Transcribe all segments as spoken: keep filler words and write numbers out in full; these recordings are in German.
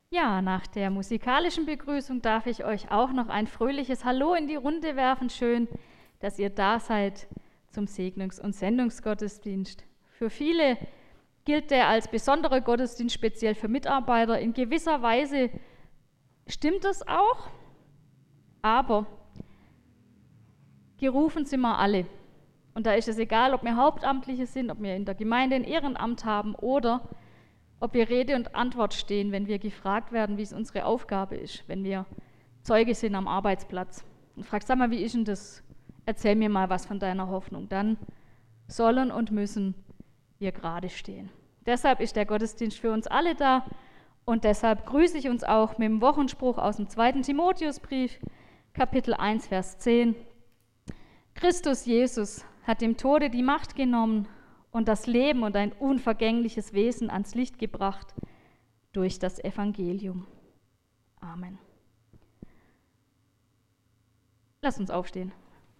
Ja, nach der musikalischen Begrüßung darf ich euch auch noch ein fröhliches Hallo in die Runde werfen. Schön, dass ihr da seid zum Segnungs- und Sendungsgottesdienst. Für viele gilt der als besonderer Gottesdienst, speziell für Mitarbeiter. In gewisser Weise stimmt das auch, aber gerufen sind wir alle. Und da ist es egal, ob wir Hauptamtliche sind, ob wir in der Gemeinde ein Ehrenamt haben oder ob wir Rede und Antwort stehen, wenn wir gefragt werden, wie es unsere Aufgabe ist, wenn wir Zeuge sind am Arbeitsplatz. Und fragst, sag mal, wie ist denn das? Erzähl mir mal was von deiner Hoffnung. Dann sollen und müssen wir gerade stehen. Deshalb ist der Gottesdienst für uns alle da und deshalb grüße ich uns auch mit dem Wochenspruch aus dem zweiten Timotheusbrief, Kapitel eins, Vers zehn. Christus Jesus hat dem Tode die Macht genommen und das Leben und ein unvergängliches Wesen ans Licht gebracht durch das Evangelium. Amen. Lass uns aufstehen.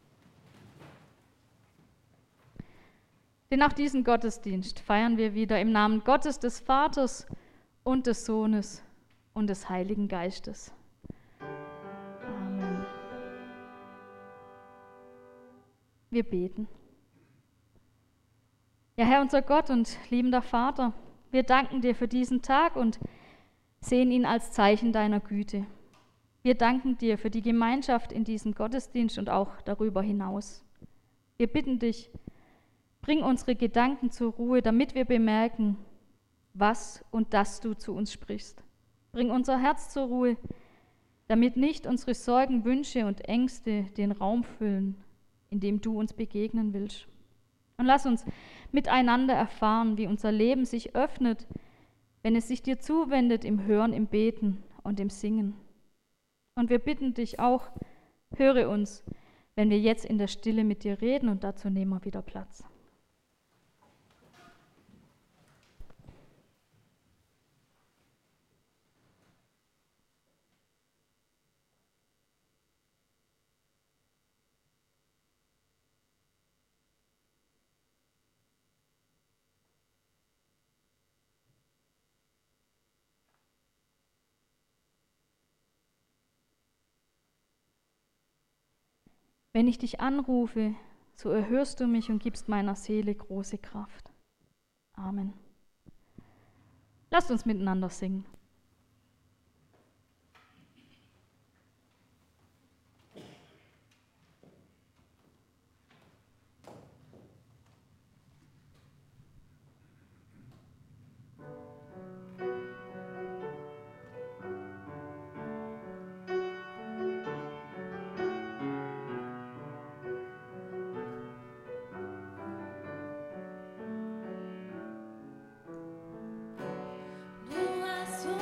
Denn auch diesen Gottesdienst feiern wir wieder im Namen Gottes, des Vaters und des Sohnes und des Heiligen Geistes. Amen. Wir beten. Ja, Herr, unser Gott und liebender Vater, wir danken dir für diesen Tag und sehen ihn als Zeichen deiner Güte. Wir danken dir für die Gemeinschaft in diesem Gottesdienst und auch darüber hinaus. Wir bitten dich, bring unsere Gedanken zur Ruhe, damit wir bemerken, was und dass du zu uns sprichst. Bring unser Herz zur Ruhe, damit nicht unsere Sorgen, Wünsche und Ängste den Raum füllen, in dem du uns begegnen willst. Und lass uns miteinander erfahren, wie unser Leben sich öffnet, wenn es sich dir zuwendet im Hören, im Beten und im Singen. Und wir bitten dich auch, höre uns, wenn wir jetzt in der Stille mit dir reden, und dazu nehmen wir wieder Platz. Wenn ich dich anrufe, so erhörst du mich und gibst meiner Seele große Kraft. Amen. Lasst uns miteinander singen. Du hast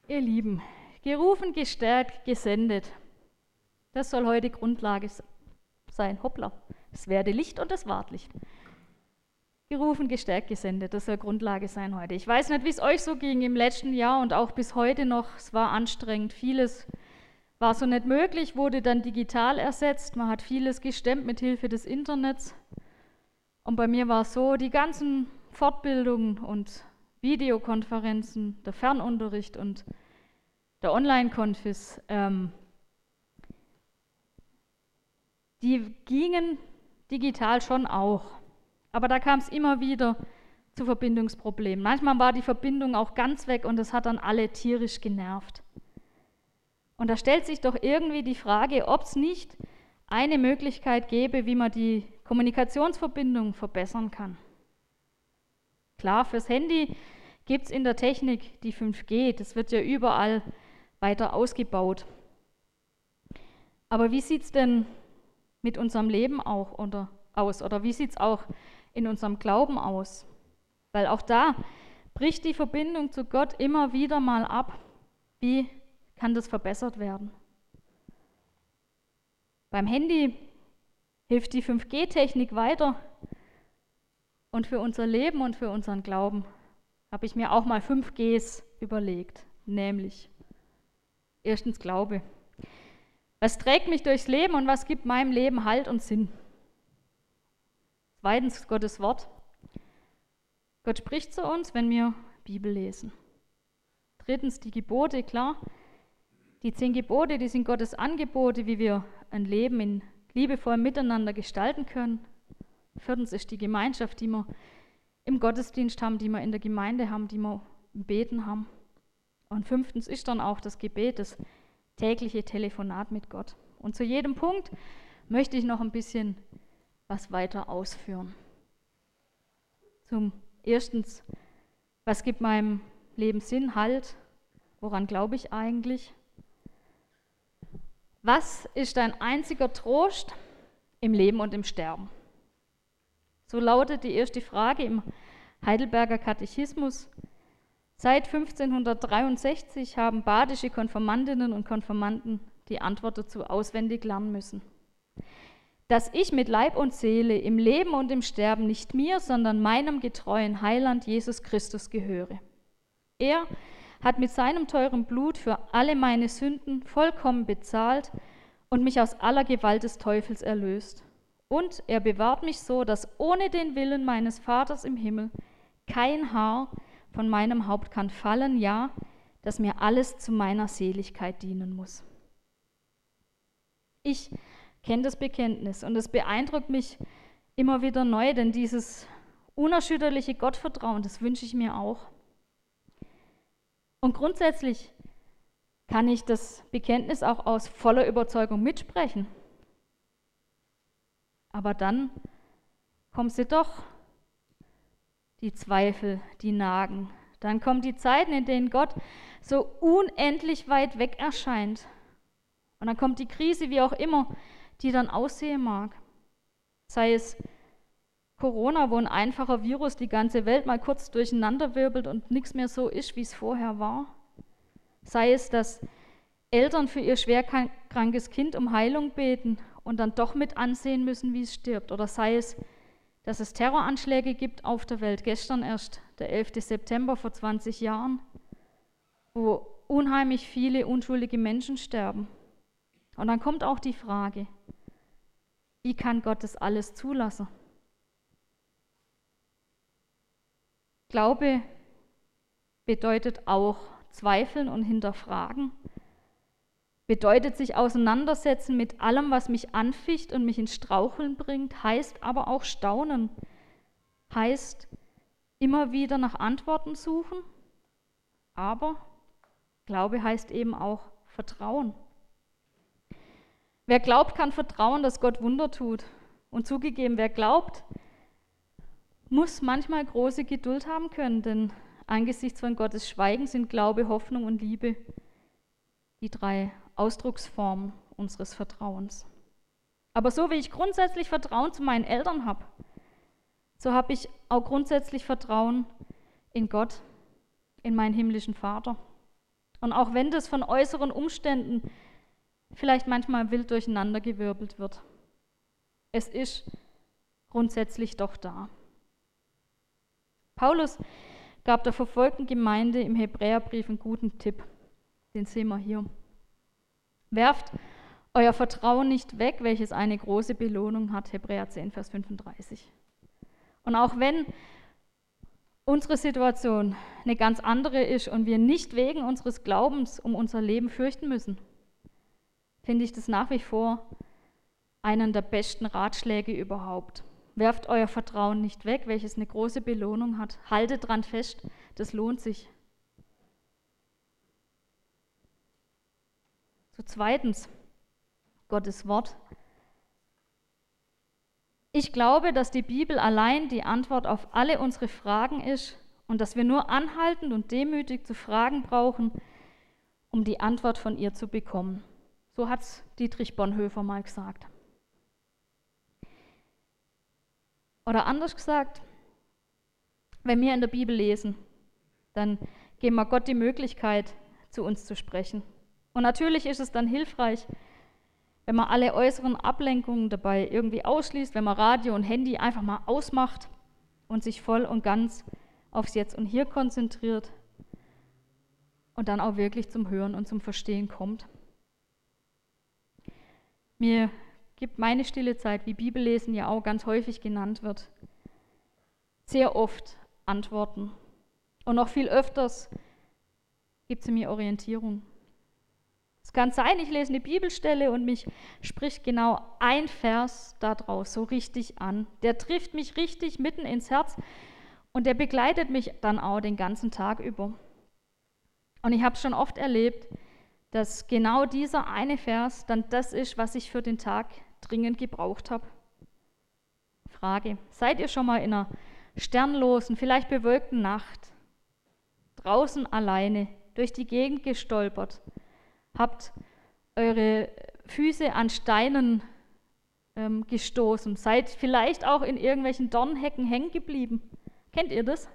Ihr Lieben, gerufen, gestärkt, gesendet. Das soll heute Grundlage sein. Hoppla, es werde Licht und es ward Licht. Gerufen, gestärkt, gesendet, das soll Grundlage sein heute. Ich weiß nicht, wie es euch so ging im letzten Jahr und auch bis heute noch. Es war anstrengend. Vieles war so nicht möglich, wurde dann digital ersetzt. Man hat vieles gestemmt mit Hilfe des Internets. Und bei mir war es so, die ganzen Fortbildungen und Videokonferenzen, der Fernunterricht und der Online-Konfis, ähm, die gingen digital schon auch. Aber da kam es immer wieder zu Verbindungsproblemen. Manchmal war die Verbindung auch ganz weg und das hat dann alle tierisch genervt. Und da stellt sich doch irgendwie die Frage, ob es nicht eine Möglichkeit gäbe, wie man die Kommunikationsverbindung verbessern kann. Klar, fürs Handy gibt es in der Technik die fünf G, das wird ja überall weiter ausgebaut. Aber wie sieht es denn mit unserem Leben auch oder, aus? Oder wie sieht es auch in unserem Glauben aus? Weil auch da bricht die Verbindung zu Gott immer wieder mal ab. Wie kann das verbessert werden? Beim Handy hilft die fünf G Technik weiter. Und für unser Leben und für unseren Glauben habe ich mir auch mal fünf Gs überlegt. Nämlich, erstens Glaube. Was trägt mich durchs Leben und was gibt meinem Leben Halt und Sinn? Zweitens Gottes Wort. Gott spricht zu uns, wenn wir Bibel lesen. Drittens die Gebote, klar. Die zehn Gebote, die sind Gottes Angebote, wie wir ein Leben in liebevollem Miteinander gestalten können. Viertens ist die Gemeinschaft, die wir im Gottesdienst haben, die wir in der Gemeinde haben, die wir im Beten haben. Und fünftens ist dann auch das Gebet, das tägliche Telefonat mit Gott. Und zu jedem Punkt möchte ich noch ein bisschen was weiter ausführen. Zum erstens, was gibt meinem Leben Sinn, Halt? Woran glaube ich eigentlich? Was ist dein einziger Trost im Leben und im Sterben? So lautet die erste Frage im Heidelberger Katechismus. Seit fünfzehnhundertdreiundsechzig haben badische Konfirmandinnen und Konfirmanden die Antwort dazu auswendig lernen müssen. Dass ich mit Leib und Seele im Leben und im Sterben nicht mir, sondern meinem getreuen Heiland Jesus Christus gehöre. Er hat mit seinem teuren Blut für alle meine Sünden vollkommen bezahlt und mich aus aller Gewalt des Teufels erlöst. Und er bewahrt mich so, dass ohne den Willen meines Vaters im Himmel kein Haar von meinem Haupt kann fallen, ja, dass mir alles zu meiner Seligkeit dienen muss. Ich kenne das Bekenntnis und es beeindruckt mich immer wieder neu, denn dieses unerschütterliche Gottvertrauen, das wünsche ich mir auch. Und grundsätzlich kann ich das Bekenntnis auch aus voller Überzeugung mitsprechen. Aber dann kommen sie doch, die Zweifel, die nagen. Dann kommen die Zeiten, in denen Gott so unendlich weit weg erscheint. Und dann kommt die Krise, wie auch immer, die dann aussehen mag. Sei es Corona, wo ein einfacher Virus die ganze Welt mal kurz durcheinanderwirbelt und nichts mehr so ist, wie es vorher war. Sei es, dass Eltern für ihr schwerkrankes Kind um Heilung beten und dann doch mit ansehen müssen, wie es stirbt. Oder sei es, dass es Terroranschläge gibt auf der Welt. Gestern erst, der elften September vor zwanzig Jahren, wo unheimlich viele unschuldige Menschen sterben. Und dann kommt auch die Frage, wie kann Gott das alles zulassen? Glaube bedeutet auch zweifeln und hinterfragen, bedeutet sich auseinandersetzen mit allem, was mich anficht und mich ins Straucheln bringt, heißt aber auch staunen, heißt immer wieder nach Antworten suchen, aber Glaube heißt eben auch Vertrauen. Wer glaubt, kann vertrauen, dass Gott Wunder tut. Und zugegeben, wer glaubt, muss manchmal große Geduld haben können, denn angesichts von Gottes Schweigen sind Glaube, Hoffnung und Liebe die drei Ausdrucksformen unseres Vertrauens. Aber so wie ich grundsätzlich Vertrauen zu meinen Eltern habe, so habe ich auch grundsätzlich Vertrauen in Gott, in meinen himmlischen Vater. Und auch wenn das von äußeren Umständen vielleicht manchmal wild durcheinandergewirbelt wird, es ist grundsätzlich doch da. Paulus gab der verfolgten Gemeinde im Hebräerbrief einen guten Tipp, den sehen wir hier. Werft euer Vertrauen nicht weg, welches eine große Belohnung hat, Hebräer zehn, Vers fünfunddreißig. Und auch wenn unsere Situation eine ganz andere ist und wir nicht wegen unseres Glaubens um unser Leben fürchten müssen, finde ich das nach wie vor einen der besten Ratschläge überhaupt. Werft euer Vertrauen nicht weg, welches eine große Belohnung hat. Haltet dran fest, das lohnt sich. So zweitens, Gottes Wort. Ich glaube, dass die Bibel allein die Antwort auf alle unsere Fragen ist und dass wir nur anhaltend und demütig zu fragen brauchen, um die Antwort von ihr zu bekommen. So hat es Dietrich Bonhoeffer mal gesagt. Oder anders gesagt, wenn wir in der Bibel lesen, dann geben wir Gott die Möglichkeit, zu uns zu sprechen. Und natürlich ist es dann hilfreich, wenn man alle äußeren Ablenkungen dabei irgendwie ausschließt, wenn man Radio und Handy einfach mal ausmacht und sich voll und ganz aufs Jetzt und Hier konzentriert und dann auch wirklich zum Hören und zum Verstehen kommt. Mir gibt meine stille Zeit, wie Bibellesen ja auch ganz häufig genannt wird, sehr oft Antworten. Und noch viel öfters gibt sie mir Orientierung. Es kann sein, ich lese eine Bibelstelle und mich spricht genau ein Vers da draus so richtig an. Der trifft mich richtig mitten ins Herz und der begleitet mich dann auch den ganzen Tag über. Und ich habe schon oft erlebt, dass genau dieser eine Vers dann das ist, was ich für den Tag dringend gebraucht habe. Frage: Seid ihr schon mal in einer sternlosen, vielleicht bewölkten Nacht draußen alleine durch die Gegend gestolpert? Habt eure Füße an Steinen ähm, gestoßen, seid vielleicht auch in irgendwelchen Dornhecken hängen geblieben. Kennt ihr das?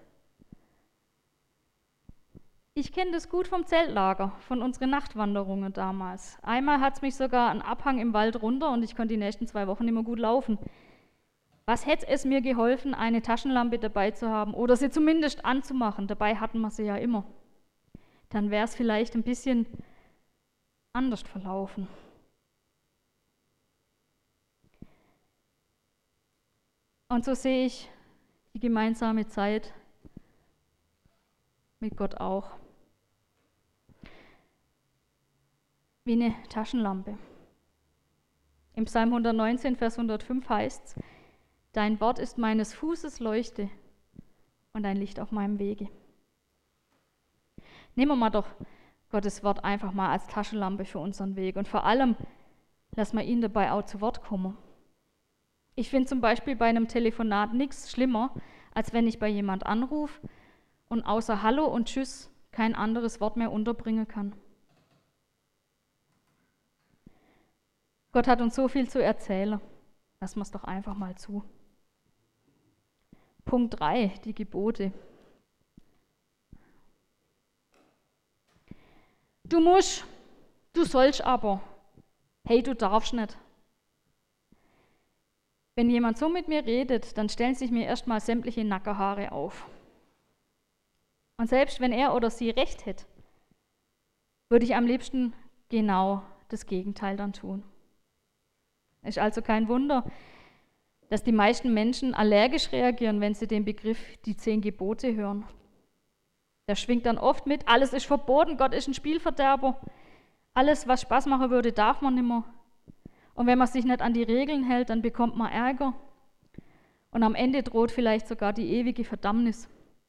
Ich kenne das gut vom Zeltlager, von unseren Nachtwanderungen damals. Einmal hat es mich sogar einen Abhang im Wald runter und ich konnte die nächsten zwei Wochen nicht mehr gut laufen. Was hätte es mir geholfen, eine Taschenlampe dabei zu haben oder sie zumindest anzumachen? Dabei hatten wir sie ja immer. Dann wäre es vielleicht ein bisschen anders verlaufen. Und so sehe ich die gemeinsame Zeit mit Gott auch wie eine Taschenlampe. Im Psalm hundertneunzehn, Vers hundertfünf heißt es: Dein Wort ist meines Fußes Leuchte und ein Licht auf meinem Wege. Nehmen wir mal doch Gottes Wort einfach mal als Taschenlampe für unseren Weg und vor allem lassen wir ihn dabei auch zu Wort kommen. Ich finde zum Beispiel bei einem Telefonat nichts schlimmer, als wenn ich bei jemand anrufe und außer Hallo und Tschüss kein anderes Wort mehr unterbringen kann. Gott hat uns so viel zu erzählen. Lassen wir es doch einfach mal zu. Punkt drei, die Gebote. Du musst, du sollst aber. Hey, du darfst nicht. Wenn jemand so mit mir redet, dann stellen sich mir erstmal sämtliche Nackenhaare auf. Und selbst wenn er oder sie recht hätte, würde ich am liebsten genau das Gegenteil dann tun. Es ist also kein Wunder, dass die meisten Menschen allergisch reagieren, wenn sie den Begriff die zehn Gebote hören. Da schwingt dann oft mit, alles ist verboten, Gott ist ein Spielverderber. Alles, was Spaß machen würde, darf man nicht mehr. Und wenn man sich nicht an die Regeln hält, dann bekommt man Ärger. Und am Ende droht vielleicht sogar die ewige Verdammnis.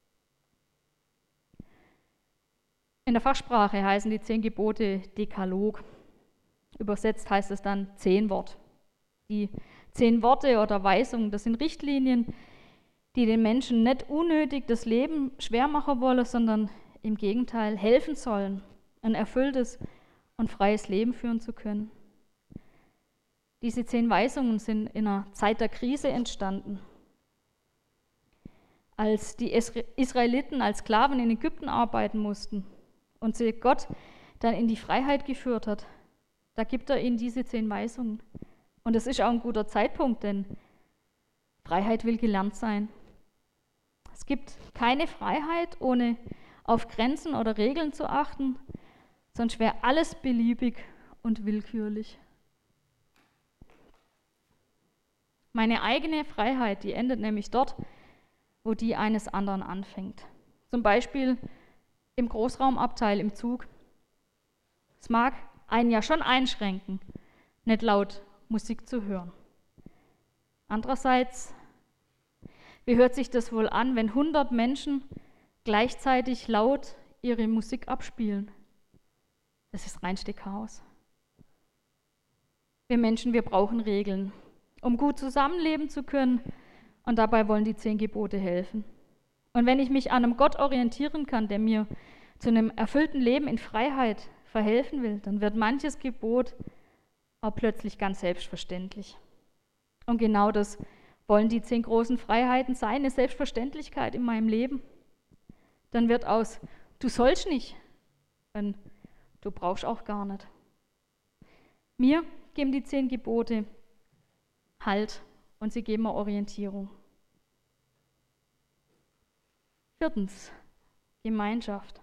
In der Fachsprache heißen die zehn Gebote Dekalog. Übersetzt heißt es dann zehn Wort. Die zehn Worte oder Weisungen, das sind Richtlinien, die den Menschen nicht unnötig das Leben schwer machen wollen, sondern im Gegenteil helfen sollen, ein erfülltes und freies Leben führen zu können. Diese zehn Weisungen sind in einer Zeit der Krise entstanden. Als die Israeliten als Sklaven in Ägypten arbeiten mussten und sie Gott dann in die Freiheit geführt hat, da gibt er ihnen diese zehn Weisungen. Und das ist auch ein guter Zeitpunkt, denn Freiheit will gelernt sein. Es gibt keine Freiheit, ohne auf Grenzen oder Regeln zu achten, sonst wäre alles beliebig und willkürlich. Meine eigene Freiheit, die endet nämlich dort, wo die eines anderen anfängt. Zum Beispiel im Großraumabteil im Zug. Es mag einen ja schon einschränken, nicht laut Musik zu hören. Andererseits, wie hört sich das wohl an, wenn hundert Menschen gleichzeitig laut ihre Musik abspielen? Das ist reinste Chaos. Wir Menschen, wir brauchen Regeln, um gut zusammenleben zu können, und dabei wollen die zehn Gebote helfen. Und wenn ich mich an einem Gott orientieren kann, der mir zu einem erfüllten Leben in Freiheit verhelfen will, dann wird manches Gebot auch plötzlich ganz selbstverständlich. Und genau das wollen die zehn großen Freiheiten sein, eine Selbstverständlichkeit in meinem Leben. Dann wird aus, du sollst nicht, und du brauchst auch gar nicht. Mir geben die zehn Gebote Halt und sie geben mir Orientierung. Viertens, Gemeinschaft.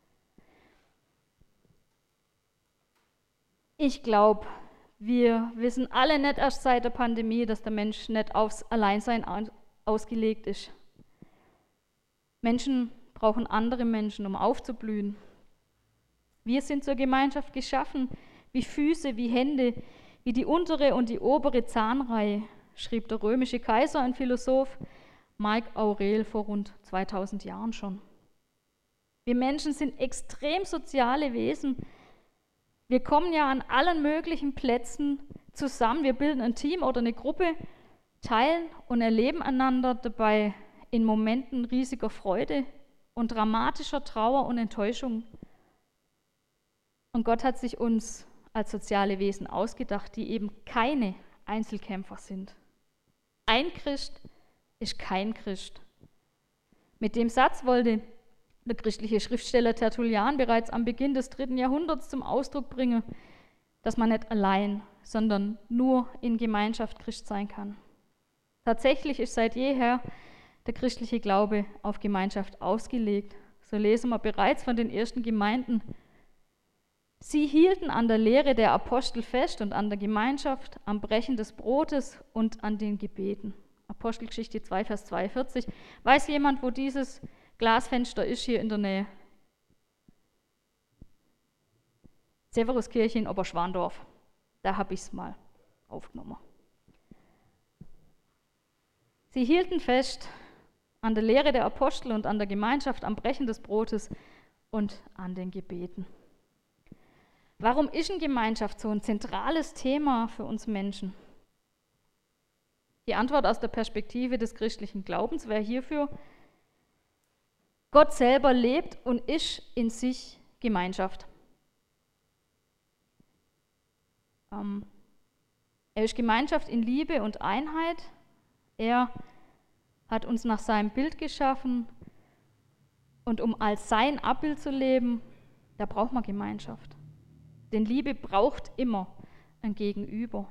Ich glaube, wir wissen alle nicht erst seit der Pandemie, dass der Mensch nicht aufs Alleinsein ausgelegt ist. Menschen brauchen andere Menschen, um aufzublühen. Wir sind zur Gemeinschaft geschaffen, wie Füße, wie Hände, wie die untere und die obere Zahnreihe, schrieb der römische Kaiser und Philosoph Marc Aurel vor rund zweitausend Jahren schon. Wir Menschen sind extrem soziale Wesen. Wir kommen ja an allen möglichen Plätzen zusammen. Wir bilden ein Team oder eine Gruppe, teilen und erleben einander dabei in Momenten riesiger Freude und dramatischer Trauer und Enttäuschung. Und Gott hat sich uns als soziale Wesen ausgedacht, die eben keine Einzelkämpfer sind. Ein Christ ist kein Christ. Mit dem Satz wollte der christliche Schriftsteller Tertullian bereits am Beginn des dritten Jahrhunderts zum Ausdruck bringen, dass man nicht allein, sondern nur in Gemeinschaft Christ sein kann. Tatsächlich ist seit jeher der christliche Glaube auf Gemeinschaft ausgelegt. So lesen wir bereits von den ersten Gemeinden. Sie hielten an der Lehre der Apostel fest und an der Gemeinschaft, am Brechen des Brotes und an den Gebeten. Apostelgeschichte zwei, Vers zweiundvierzig. Weiß jemand, wo dieses Glasfenster ist hier in der Nähe? Severuskirche in Oberschwandorf. Da habe ich es mal aufgenommen. Sie hielten fest an der Lehre der Apostel und an der Gemeinschaft, am Brechen des Brotes und an den Gebeten. Warum ist eine Gemeinschaft so ein zentrales Thema für uns Menschen? Die Antwort aus der Perspektive des christlichen Glaubens wäre hierfür: Gott selber lebt und ist in sich Gemeinschaft. Ähm, er ist Gemeinschaft in Liebe und Einheit. Er hat uns nach seinem Bild geschaffen und um als sein Abbild zu leben, da braucht man Gemeinschaft. Denn Liebe braucht immer ein Gegenüber.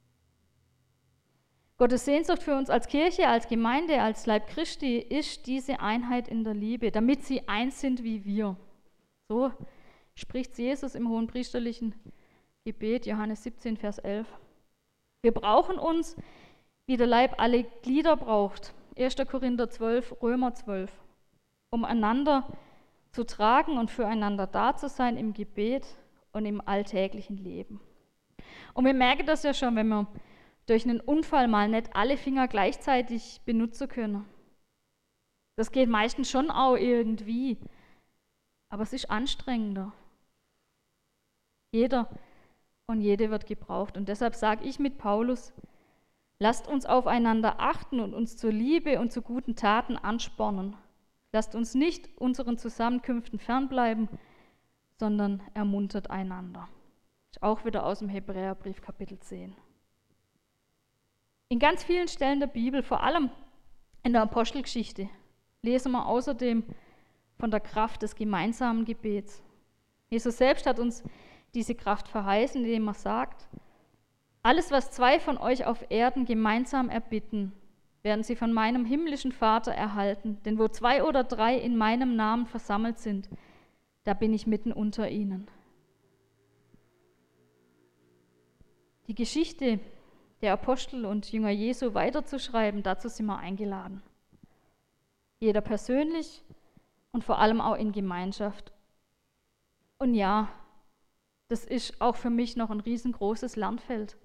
Gottes Sehnsucht für uns als Kirche, als Gemeinde, als Leib Christi ist diese Einheit in der Liebe, damit sie eins sind wie wir. So spricht Jesus im hohenpriesterlichen Gebet, Johannes siebzehn, Vers elf. Wir brauchen uns, wie der Leib alle Glieder braucht, erster Korinther zwölf, Römer zwölf, um einander zu tragen und füreinander da zu sein im Gebet und im alltäglichen Leben. Und wir merken das ja schon, wenn wir durch einen Unfall mal nicht alle Finger gleichzeitig benutzen können. Das geht meistens schon auch irgendwie, aber es ist anstrengender. Jeder und jede wird gebraucht. Und deshalb sage ich mit Paulus: Lasst uns aufeinander achten und uns zur Liebe und zu guten Taten anspornen. Lasst uns nicht unseren Zusammenkünften fernbleiben, sondern ermuntert einander. Das ist auch wieder aus dem Hebräerbrief, Kapitel zehn. In ganz vielen Stellen der Bibel, vor allem in der Apostelgeschichte, lesen wir außerdem von der Kraft des gemeinsamen Gebets. Jesus selbst hat uns diese Kraft verheißen, indem er sagt, alles, was zwei von euch auf Erden gemeinsam erbitten, werden sie von meinem himmlischen Vater erhalten. Denn wo zwei oder drei in meinem Namen versammelt sind, da bin ich mitten unter ihnen. Die Geschichte der Apostel und Jünger Jesu weiterzuschreiben, dazu sind wir eingeladen. Jeder persönlich und vor allem auch in Gemeinschaft. Und ja, das ist auch für mich noch ein riesengroßes Lernfeld.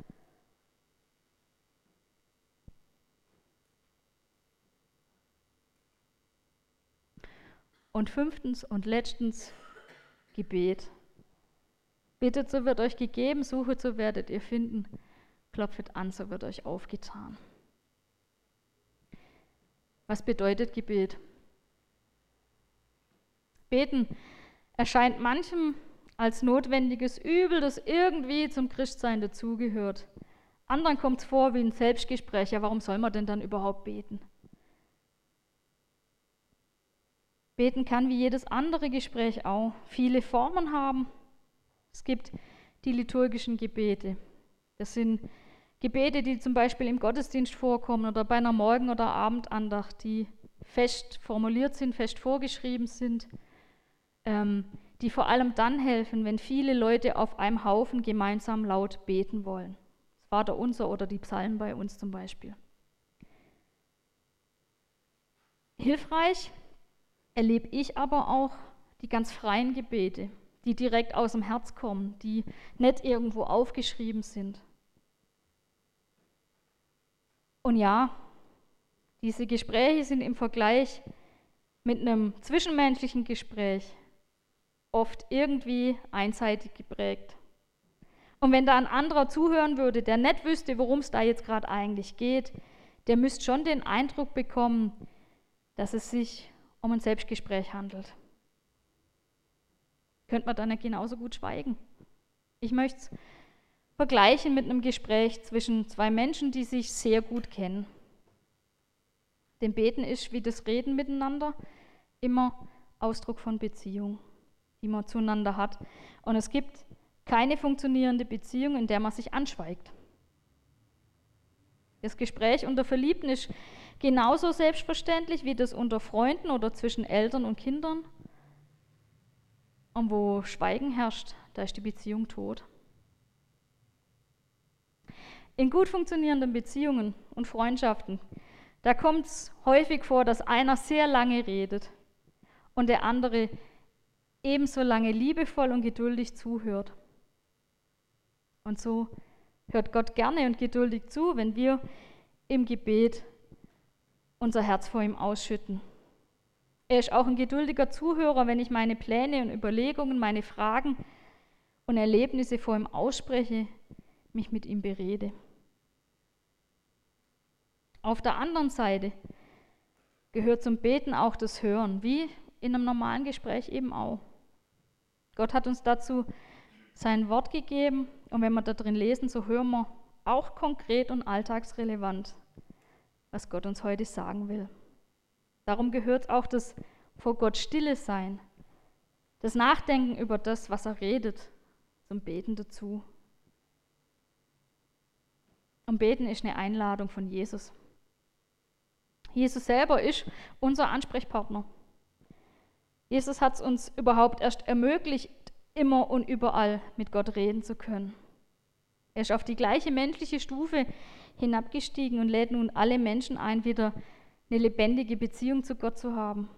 Und fünftens und letztens Gebet. Bittet, so wird euch gegeben, suchet, so werdet ihr finden, klopft an, so wird euch aufgetan. Was bedeutet Gebet? Beten erscheint manchem als notwendiges Übel, das irgendwie zum Christsein dazugehört. Anderen kommt es vor wie ein Selbstgespräch. Ja, warum soll man denn dann überhaupt beten? Beten kann wie jedes andere Gespräch auch viele Formen haben. Es gibt die liturgischen Gebete. Das sind Gebete, die zum Beispiel im Gottesdienst vorkommen oder bei einer Morgen- oder Abendandacht, die fest formuliert sind, fest vorgeschrieben sind, ähm, die vor allem dann helfen, wenn viele Leute auf einem Haufen gemeinsam laut beten wollen. Das Vaterunser oder die Psalmen bei uns zum Beispiel. Hilfreich erlebe ich aber auch die ganz freien Gebete, die direkt aus dem Herz kommen, die nicht irgendwo aufgeschrieben sind. Und ja, diese Gespräche sind im Vergleich mit einem zwischenmenschlichen Gespräch oft irgendwie einseitig geprägt. Und wenn da ein anderer zuhören würde, der nicht wüsste, worum es da jetzt gerade eigentlich geht, der müsste schon den Eindruck bekommen, dass es sich um ein Selbstgespräch handelt. Könnte man dann nicht genauso gut schweigen? Ich möchte es vergleichen mit einem Gespräch zwischen zwei Menschen, die sich sehr gut kennen. Denn Beten ist wie das Reden miteinander immer Ausdruck von Beziehung, die man zueinander hat. Und es gibt keine funktionierende Beziehung, in der man sich anschweigt. Das Gespräch unter Verliebten ist genauso selbstverständlich wie das unter Freunden oder zwischen Eltern und Kindern. Und wo Schweigen herrscht, da ist die Beziehung tot. In gut funktionierenden Beziehungen und Freundschaften, da kommt es häufig vor, dass einer sehr lange redet und der andere ebenso lange liebevoll und geduldig zuhört. Und so hört Gott gerne und geduldig zu, wenn wir im Gebet unser Herz vor ihm ausschütten. Er ist auch ein geduldiger Zuhörer, wenn ich meine Pläne und Überlegungen, meine Fragen und Erlebnisse vor ihm ausspreche, mich mit ihm berede. Auf der anderen Seite gehört zum Beten auch das Hören, wie in einem normalen Gespräch eben auch. Gott hat uns dazu sein Wort gegeben und wenn wir da drin lesen, so hören wir auch konkret und alltagsrelevant, was Gott uns heute sagen will. Darum gehört auch das vor Gott Stille sein, das Nachdenken über das, was er redet, zum Beten dazu. Und Beten ist eine Einladung von Jesus. Jesus selber ist unser Ansprechpartner. Jesus hat es uns überhaupt erst ermöglicht, immer und überall mit Gott reden zu können. Er ist auf die gleiche menschliche Stufe hinabgestiegen und lädt nun alle Menschen ein, wieder eine lebendige Beziehung zu Gott zu haben.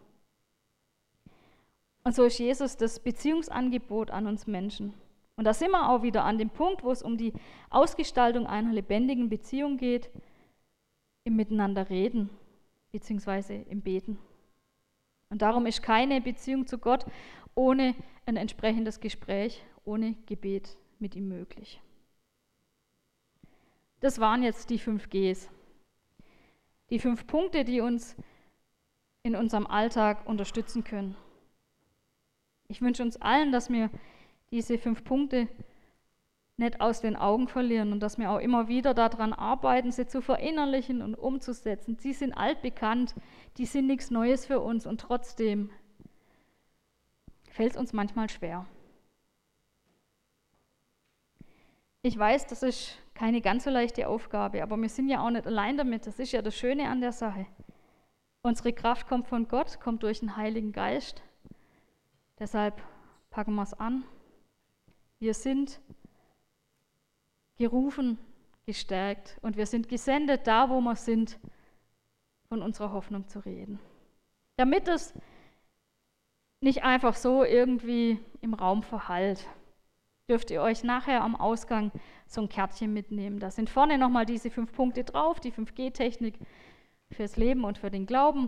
Und so ist Jesus das Beziehungsangebot an uns Menschen. Und da sind wir auch wieder an dem Punkt, wo es um die Ausgestaltung einer lebendigen Beziehung geht, im Miteinander reden, beziehungsweise im Beten. Und darum ist keine Beziehung zu Gott ohne ein entsprechendes Gespräch, ohne Gebet mit ihm möglich. Das waren jetzt die fünf Gs. Die fünf Punkte, die uns in unserem Alltag unterstützen können. Ich wünsche uns allen, dass wir diese fünf Punkte nicht aus den Augen verlieren und dass wir auch immer wieder daran arbeiten, sie zu verinnerlichen und umzusetzen. Sie sind altbekannt, die sind nichts Neues für uns und trotzdem fällt es uns manchmal schwer. Ich weiß, das ist keine ganz so leichte Aufgabe, aber wir sind ja auch nicht allein damit. Das ist ja das Schöne an der Sache. Unsere Kraft kommt von Gott, kommt durch den Heiligen Geist. Deshalb packen wir es an. Wir sind gerufen, gestärkt und wir sind gesendet, da wo wir sind, von unserer Hoffnung zu reden. Damit es nicht einfach so irgendwie im Raum verhallt, dürft ihr euch nachher am Ausgang so ein Kärtchen mitnehmen. Da sind vorne nochmal diese fünf Punkte drauf, die fünf G Technik fürs Leben und für den Glauben.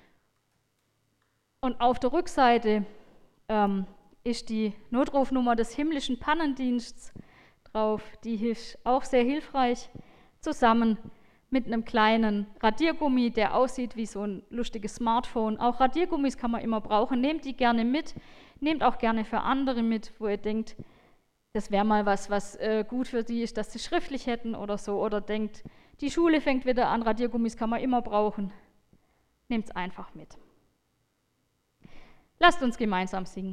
Und auf der Rückseite ähm, ist die Notrufnummer des himmlischen Pannendienstes drauf. Die ist auch sehr hilfreich, zusammen mit einem kleinen Radiergummi, der aussieht wie so ein lustiges Smartphone. Auch Radiergummis kann man immer brauchen. Nehmt die gerne mit. Nehmt auch gerne für andere mit, wo ihr denkt, das wäre mal was, was äh, gut für die ist, dass sie schriftlich hätten oder so. Oder denkt, die Schule fängt wieder an, Radiergummis kann man immer brauchen. Nehmt es einfach mit. Lasst uns gemeinsam singen.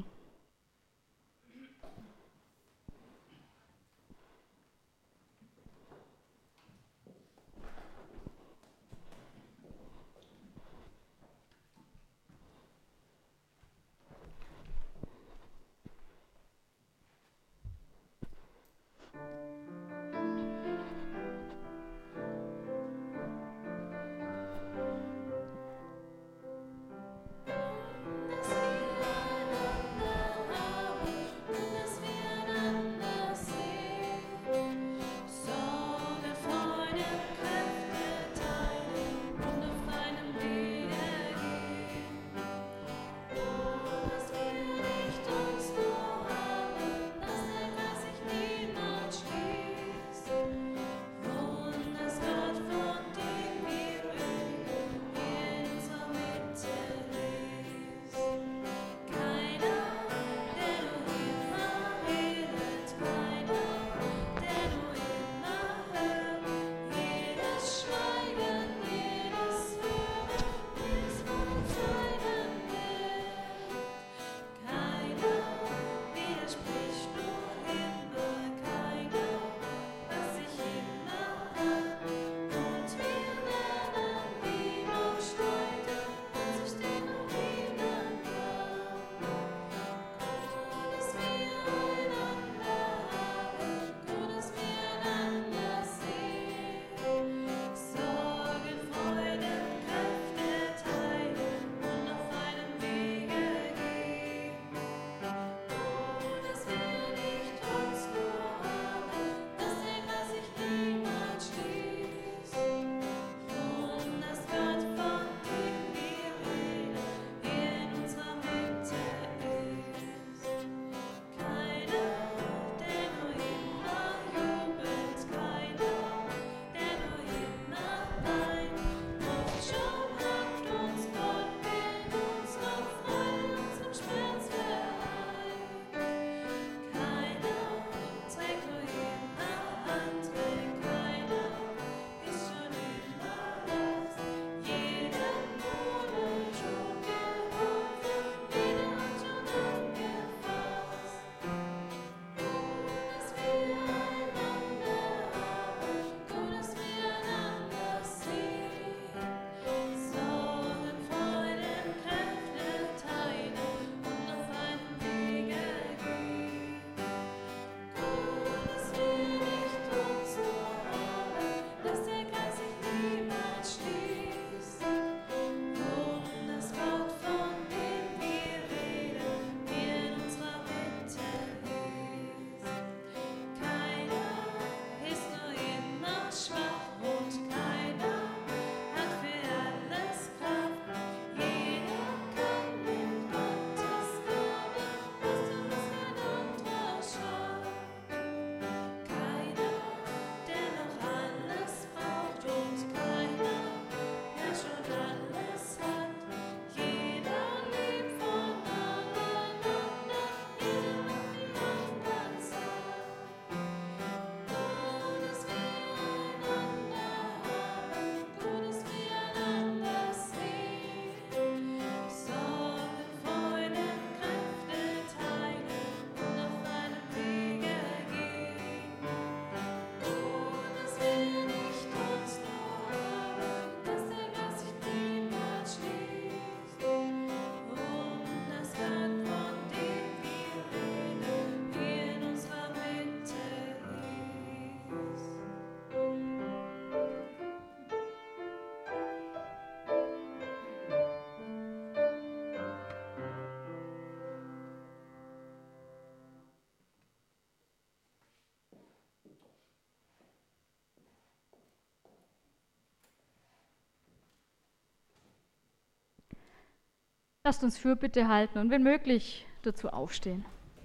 Lasst uns Fürbitte halten und wenn möglich dazu aufstehen.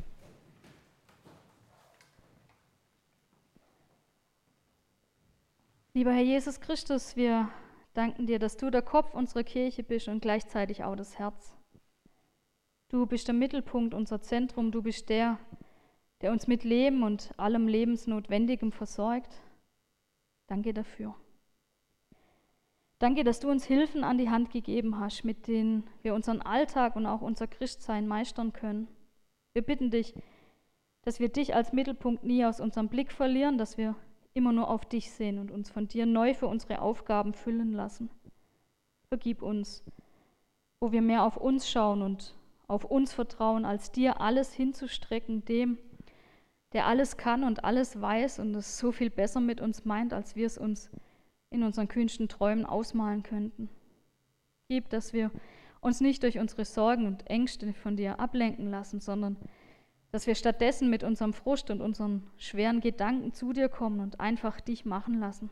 Lieber Herr Jesus Christus, wir danken dir, dass du der Kopf unserer Kirche bist und gleichzeitig auch das Herz. Du bist der Mittelpunkt, unser Zentrum. Du bist der, der uns mit Leben und allem Lebensnotwendigem versorgt. Danke dafür. Danke, dass du uns Hilfen an die Hand gegeben hast, mit denen wir unseren Alltag und auch unser Christsein meistern können. Wir bitten dich, dass wir dich als Mittelpunkt nie aus unserem Blick verlieren, dass wir immer nur auf dich sehen und uns von dir neu für unsere Aufgaben füllen lassen. Vergib uns, wo wir mehr auf uns schauen und auf uns vertrauen, als dir alles hinzustrecken, dem, der alles kann und alles weiß und es so viel besser mit uns meint, als wir es uns in unseren kühnsten Träumen ausmalen könnten. Gib, dass wir uns nicht durch unsere Sorgen und Ängste von dir ablenken lassen, sondern dass wir stattdessen mit unserem Frust und unseren schweren Gedanken zu dir kommen und einfach dich machen lassen.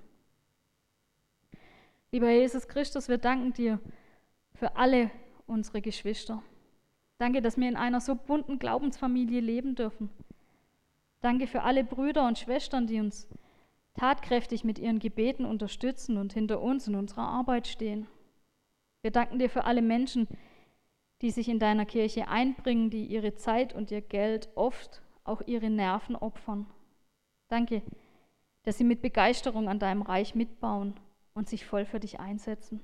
Lieber Jesus Christus, wir danken dir für alle unsere Geschwister. Danke, dass wir in einer so bunten Glaubensfamilie leben dürfen. Danke für alle Brüder und Schwestern, die uns tatkräftig mit ihren Gebeten unterstützen und hinter uns in unserer Arbeit stehen. Wir danken dir für alle Menschen, die sich in deiner Kirche einbringen, die ihre Zeit und ihr Geld, oft auch ihre Nerven opfern. Danke, dass sie mit Begeisterung an deinem Reich mitbauen und sich voll für dich einsetzen.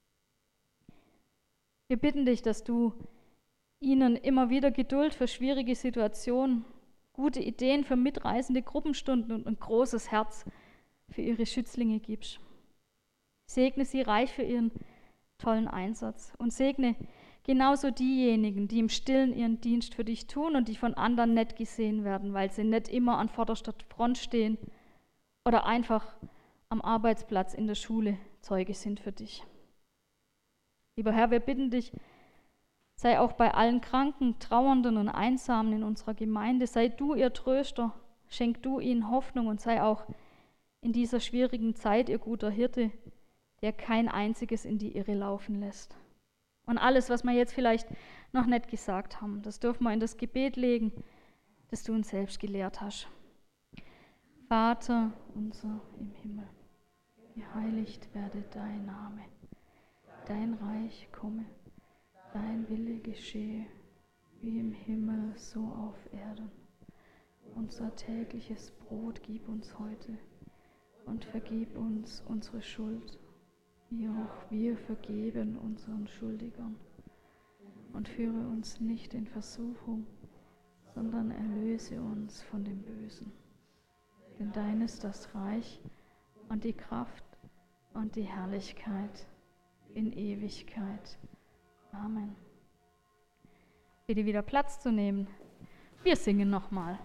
Wir bitten dich, dass du ihnen immer wieder Geduld für schwierige Situationen, gute Ideen für mitreisende Gruppenstunden und ein großes Herz für ihre Schützlinge gibst. Segne sie reich für ihren tollen Einsatz und segne genauso diejenigen, die im Stillen ihren Dienst für dich tun und die von anderen nicht gesehen werden, weil sie nicht immer an vorderster Front stehen oder einfach am Arbeitsplatz in der Schule Zeuge sind für dich. Lieber Herr, wir bitten dich, sei auch bei allen Kranken, Trauernden und Einsamen in unserer Gemeinde, sei du ihr Tröster, schenk du ihnen Hoffnung und sei auch in dieser schwierigen Zeit ihr guter Hirte, der kein einziges in die Irre laufen lässt. Und alles, was wir jetzt vielleicht noch nicht gesagt haben, das dürfen wir in das Gebet legen, das du uns selbst gelehrt hast. Vater unser im Himmel, geheiligt werde dein Name, dein Reich komme, dein Wille geschehe, wie im Himmel, so auf Erden. Unser tägliches Brot gib uns heute und vergib uns unsere Schuld, wie auch wir vergeben unseren Schuldigern. Und führe uns nicht in Versuchung, sondern erlöse uns von dem Bösen. Denn dein ist das Reich und die Kraft und die Herrlichkeit in Ewigkeit. Amen. Bitte wieder Platz zu nehmen. Wir singen nochmal.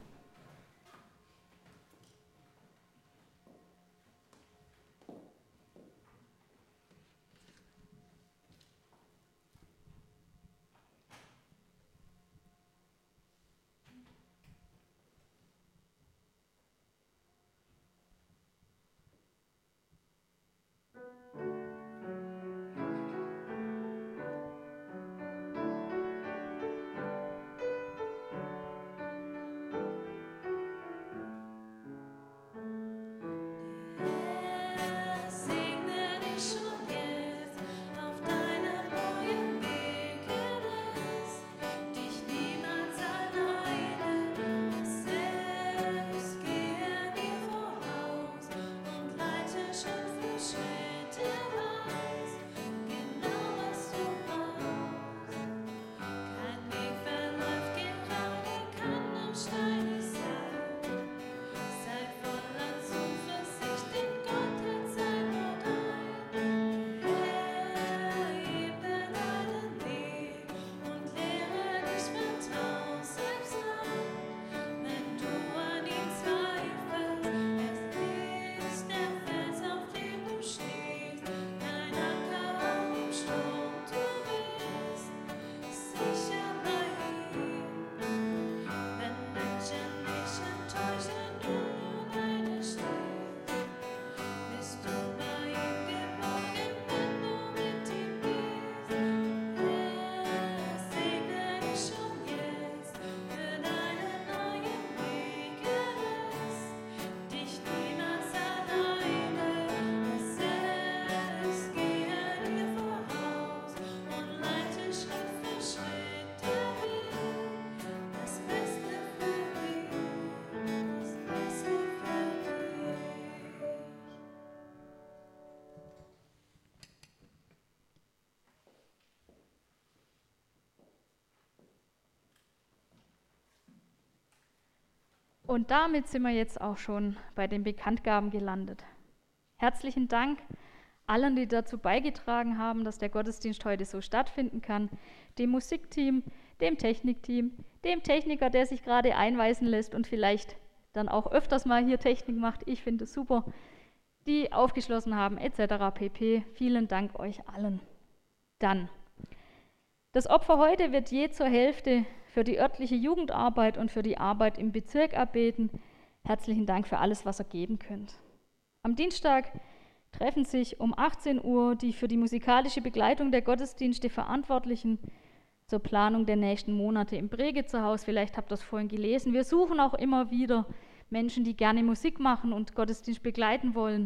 Und damit sind wir jetzt auch schon bei den Bekanntgaben gelandet. Herzlichen Dank allen, die dazu beigetragen haben, dass der Gottesdienst heute so stattfinden kann. Dem Musikteam, dem Technikteam, dem Techniker, der sich gerade einweisen lässt und vielleicht dann auch öfters mal hier Technik macht. Ich finde es super. Die aufgeschlossen haben, et cetera pp. Vielen Dank euch allen. Dann, das Opfer heute wird je zur Hälfte für die örtliche Jugendarbeit und für die Arbeit im Bezirk abbeten. Herzlichen Dank für alles, was ihr geben könnt. Am Dienstag treffen sich um achtzehn Uhr die für die musikalische Begleitung der Gottesdienste Verantwortlichen zur Planung der nächsten Monate im Bregenzer-Haus. Vielleicht habt ihr das vorhin gelesen. Wir suchen auch immer wieder Menschen, die gerne Musik machen und Gottesdienst begleiten wollen.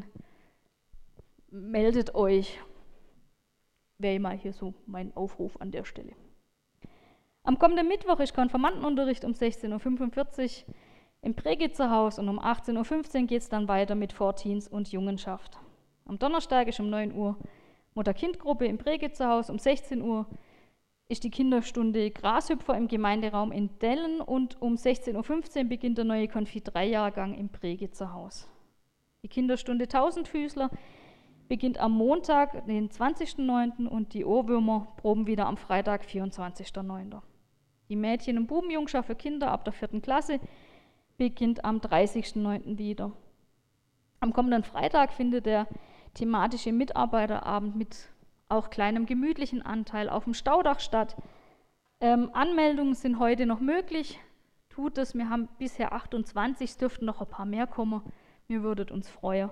Meldet euch. Wäre mal hier so mein Aufruf an der Stelle. Am kommenden Mittwoch ist Konfirmandenunterricht um sechzehn Uhr fünfundvierzig im Bregenzer Haus und um achtzehn Uhr fünfzehn geht es dann weiter mit Vorteens und Jungenschaft. Am Donnerstag ist um neun Uhr Mutter-Kind-Gruppe im Bregenzer Haus, um sechzehn Uhr ist die Kinderstunde Grashüpfer im Gemeinderaum in Dellen und um sechzehn Uhr fünfzehn beginnt der neue Konfi drei Jahrgang im Bregenzer Haus. Die Kinderstunde Tausendfüßler beginnt am Montag, den zwanzigsten neunten und die Ohrwürmer proben wieder am Freitag, vierundzwanzigsten neunten Die Mädchen- und Bubenjungschaft für Kinder ab der vierten Klasse beginnt am dreißigsten neunten wieder. Am kommenden Freitag findet der thematische Mitarbeiterabend mit auch kleinem gemütlichen Anteil auf dem Staudach statt. Ähm, Anmeldungen sind heute noch möglich. Tut es, wir haben bisher achtundzwanzig, es dürften noch ein paar mehr kommen. Wir würden uns freuen.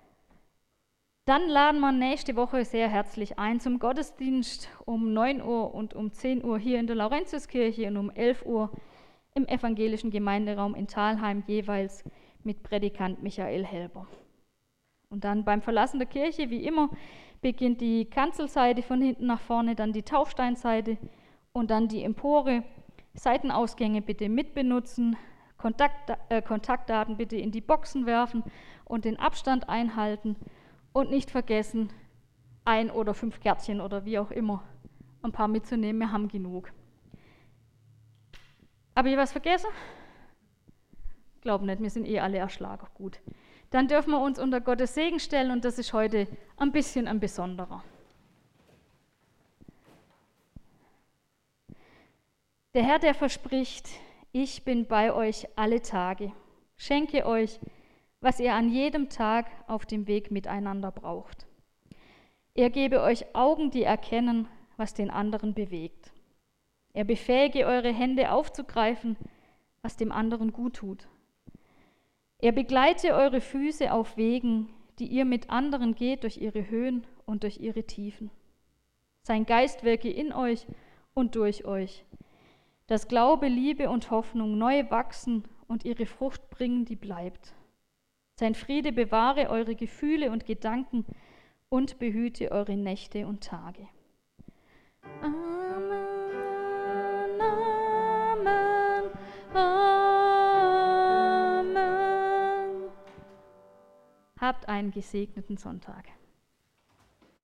Dann laden wir nächste Woche sehr herzlich ein zum Gottesdienst um neun Uhr und um zehn Uhr hier in der Laurentiuskirche und um elf Uhr im evangelischen Gemeinderaum in Thalheim, jeweils mit Predikant Michael Helber. Und dann beim Verlassen der Kirche, wie immer, beginnt die Kanzelseite von hinten nach vorne, dann die Taufsteinseite und dann die Empore. Seitenausgänge bitte mitbenutzen, Kontakt, äh, Kontaktdaten bitte in die Boxen werfen und den Abstand einhalten und nicht vergessen, ein oder fünf Kärtchen oder wie auch immer ein paar mitzunehmen, wir haben genug. Habe ich was vergessen? Glaube nicht, wir sind eh alle erschlagen. Gut. Dann dürfen wir uns unter Gottes Segen stellen und das ist heute ein bisschen ein besonderer. Der Herr, der verspricht, ich bin bei euch alle Tage, schenke euch, was ihr an jedem Tag auf dem Weg miteinander braucht. Er gebe euch Augen, die erkennen, was den anderen bewegt. Er befähige eure Hände aufzugreifen, was dem anderen gut tut. Er begleite eure Füße auf Wegen, die ihr mit anderen geht, durch ihre Höhen und durch ihre Tiefen. Sein Geist wirke in euch und durch euch, dass Glaube, Liebe und Hoffnung neu wachsen und ihre Frucht bringen, die bleibt. Sein Friede bewahre eure Gefühle und Gedanken und behüte eure Nächte und Tage. Amen, Amen, Amen. Habt einen gesegneten Sonntag.